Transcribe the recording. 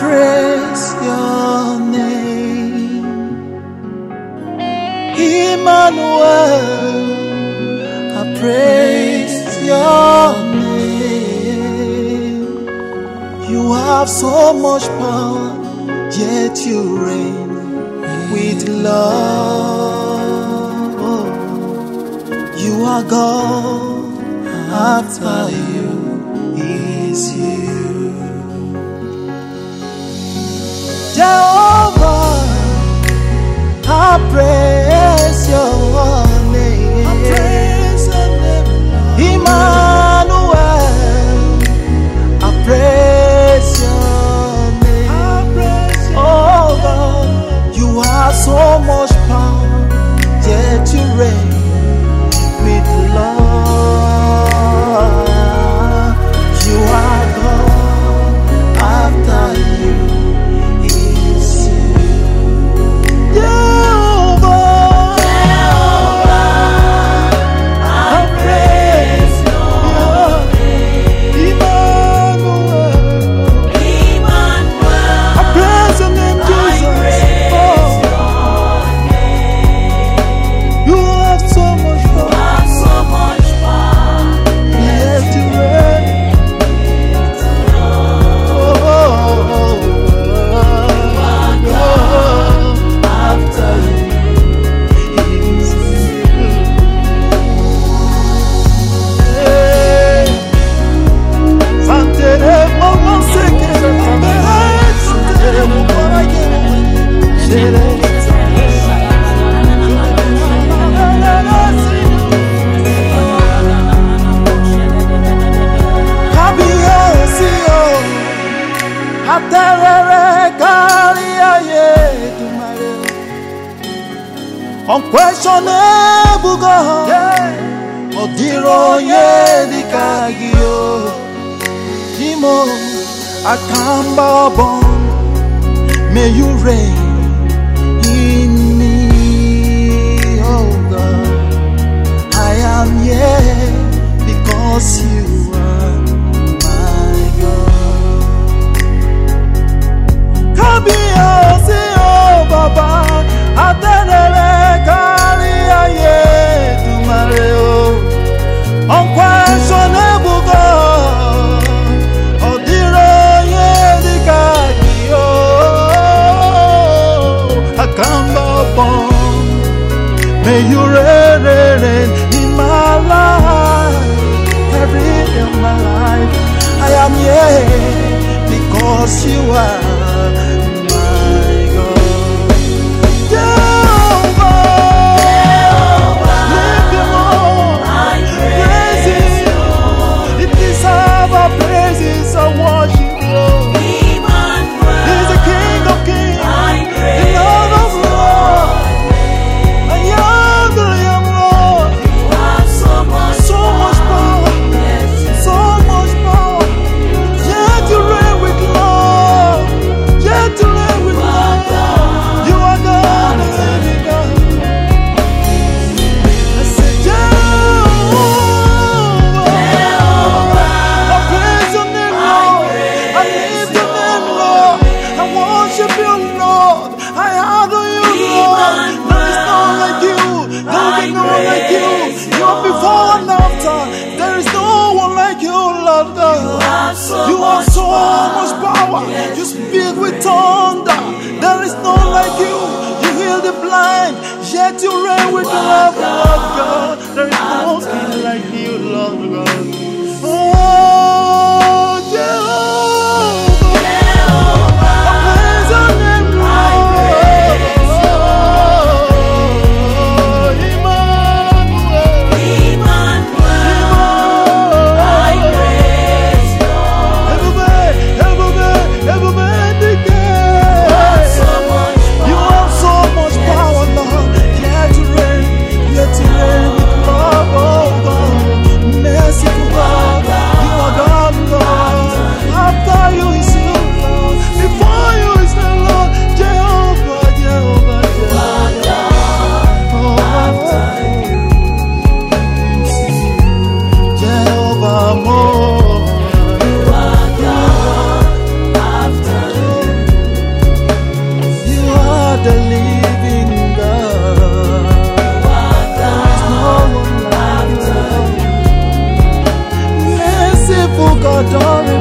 praise your name, Emmanuel. I praise your name. You have so much power, yet you reign with love. You are God, after you is you. Jehovah, I praise your name. Emmanuel, I praise your name. Oh God, you have so much power, yet you reign with love. You are God, after you is you. Jehovah, I praise your name. Emmanuel, I praise your name, Jesus. You have so much power, yet you reign. After you is you. Santere mama sekere, santere mama sekere. Aterere kari aye dumare, unquestionable God, odiro ye dikagio, Imo akamba bon, may you reign in me, oh God. I am here because you are my God. Kabiyesi o Baba, atenere kari aye dumare o, unquestionable God, odiro ye dikagi o, akamba bon, may you reign in my life, every day of my life. I am here because you are my God. Jehovah, lift him up, praise him. It deserves our praises and worship. He's the King of Kings, the Lord of Lords. I am the Lamb Lord. So much power, so much power. Yet you reign with love, yet you reign with love. You are God, the living God. I say, Jehovah, I praise your name, Lord. I lift your name, Lord. I worship you, Lord. I adore you, Lord. There is no one like you. There will be no one like you. You are before and after. There is no one like you, Lord God. You have so much power. You speak with thunder. There is no one like you. You heal the blind. Yet you reign with love, Lord God. There is no king like you, Lord God. Oh, Jehovah, I praise your name, Lord. You have so much power, Lord. Yet you reign with love, oh God. Merciful God. adore